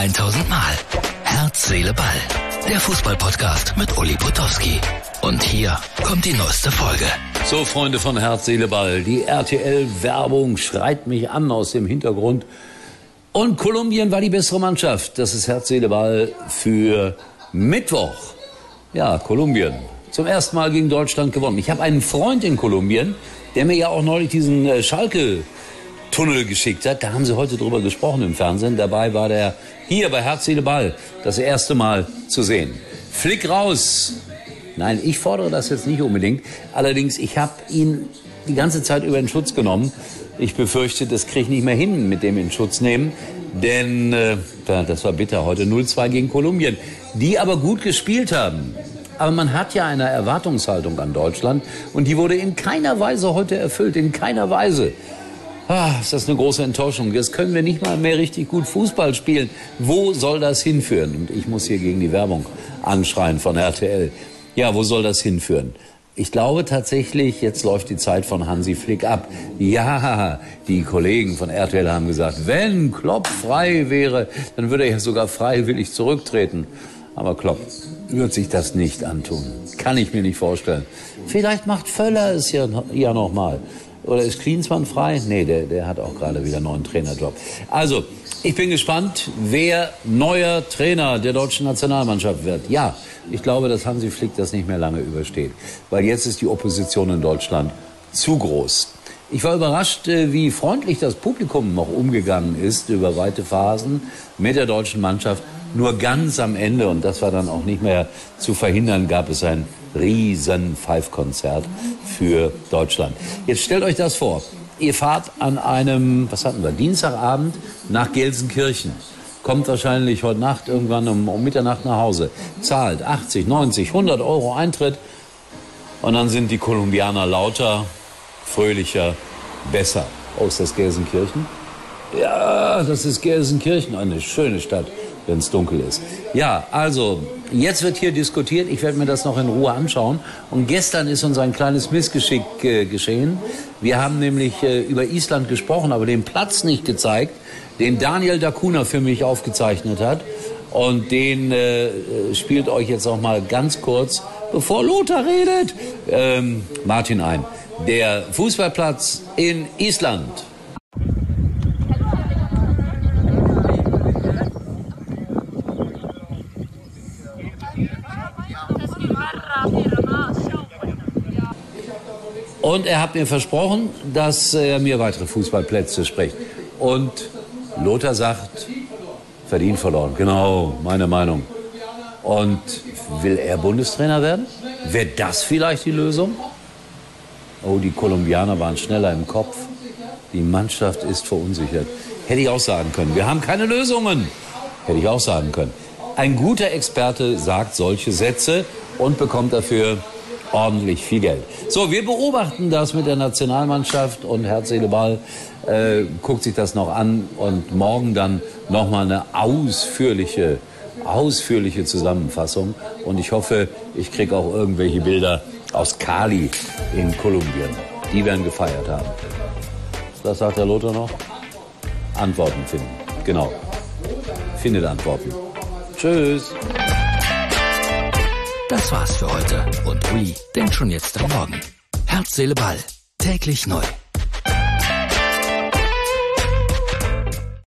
1000 Mal. Herz, Seele, Ball. Der Fußballpodcast mit Uli Potowski. Und hier kommt die neueste Folge. So, Freunde von Herz, Seele, Ball. Die RTL-Werbung schreit mich an aus dem Hintergrund. Und Kolumbien war die bessere Mannschaft. Das ist Herz, Seele, Ball für Mittwoch. Ja, Kolumbien. Zum ersten Mal gegen Deutschland gewonnen. Ich habe einen Freund in Kolumbien, der mir ja auch neulich diesen Schalke-Tunnel geschickt hat. Da haben sie heute drüber gesprochen im Fernsehen. Dabei war der hier bei Herz, Seele, Ball das erste Mal zu sehen. Flick raus. Nein, ich fordere das jetzt nicht unbedingt. Allerdings, ich habe ihn die ganze Zeit über in Schutz genommen. Ich befürchte, das kriege ich nicht mehr hin mit dem in Schutz nehmen. Denn das war bitter heute 0-2 gegen Kolumbien. Die aber gut gespielt haben. Aber man hat ja eine Erwartungshaltung an Deutschland. Und die wurde in keiner Weise heute erfüllt. In keiner Weise. Ist das eine große Enttäuschung. Jetzt können wir nicht mal mehr richtig gut Fußball spielen. Wo soll das hinführen? Und ich muss hier gegen die Werbung anschreien von RTL. Ja, wo soll das hinführen? Ich glaube tatsächlich, jetzt läuft die Zeit von Hansi Flick ab. Ja, die Kollegen von RTL haben gesagt, wenn Klopp frei wäre, dann würde er ja sogar freiwillig zurücktreten. Aber Klopp wird sich das nicht antun. Kann ich mir nicht vorstellen. Vielleicht macht Völler es ja noch mal. Oder ist Klinsmann frei? Nee, der hat auch gerade wieder einen neuen Trainerjob. Also, ich bin gespannt, wer neuer Trainer der deutschen Nationalmannschaft wird. Ja, ich glaube, dass Hansi Flick das nicht mehr lange übersteht. Weil jetzt ist die Opposition in Deutschland zu groß. Ich war überrascht, wie freundlich das Publikum noch umgegangen ist über weite Phasen mit der deutschen Mannschaft. Nur ganz am Ende, und das war dann auch nicht mehr zu verhindern, gab es ein riesen Pfeifkonzert für Deutschland. Jetzt stellt euch das vor. Ihr fahrt an einem, Dienstagabend nach Gelsenkirchen. Kommt wahrscheinlich heute Nacht irgendwann um Mitternacht nach Hause. Zahlt 80, 90, 100 Euro Eintritt. Und dann sind die Kolumbianer lauter, fröhlicher, besser. Oh, ist das Gelsenkirchen? Ja, das ist Gelsenkirchen. Eine schöne Stadt, wenn es dunkel ist. Ja, also, jetzt wird hier diskutiert. Ich werde mir das noch in Ruhe anschauen. Und gestern ist uns ein kleines Missgeschick geschehen. Wir haben nämlich über Island gesprochen, aber den Platz nicht gezeigt, den Daniel Dacuna für mich aufgezeichnet hat. Und den spielt euch jetzt auch mal ganz kurz, bevor Lothar redet, Martin ein. Der Fußballplatz in Island. Und er hat mir versprochen, dass er mir weitere Fußballplätze spricht. Und Lothar sagt, verdient verloren. Genau, meine Meinung. Und will er Bundestrainer werden? Wäre das vielleicht die Lösung? Oh, die Kolumbianer waren schneller im Kopf. Die Mannschaft ist verunsichert. Hätte ich auch sagen können. Wir haben keine Lösungen. Hätte ich auch sagen können. Ein guter Experte sagt solche Sätze und bekommt dafür ordentlich viel Geld. So, wir beobachten das mit der Nationalmannschaft und Herz, Seele, Ball guckt sich das noch an und morgen dann nochmal eine ausführliche Zusammenfassung. Und ich hoffe, ich kriege auch irgendwelche Bilder aus Cali in Kolumbien. Die werden gefeiert haben. Was sagt der Lothar noch? Antworten finden. Genau. Findet Antworten. Tschüss. Das war's für heute. Und Uli denkt schon jetzt am Morgen. Herz, Seele, Ball. Täglich neu.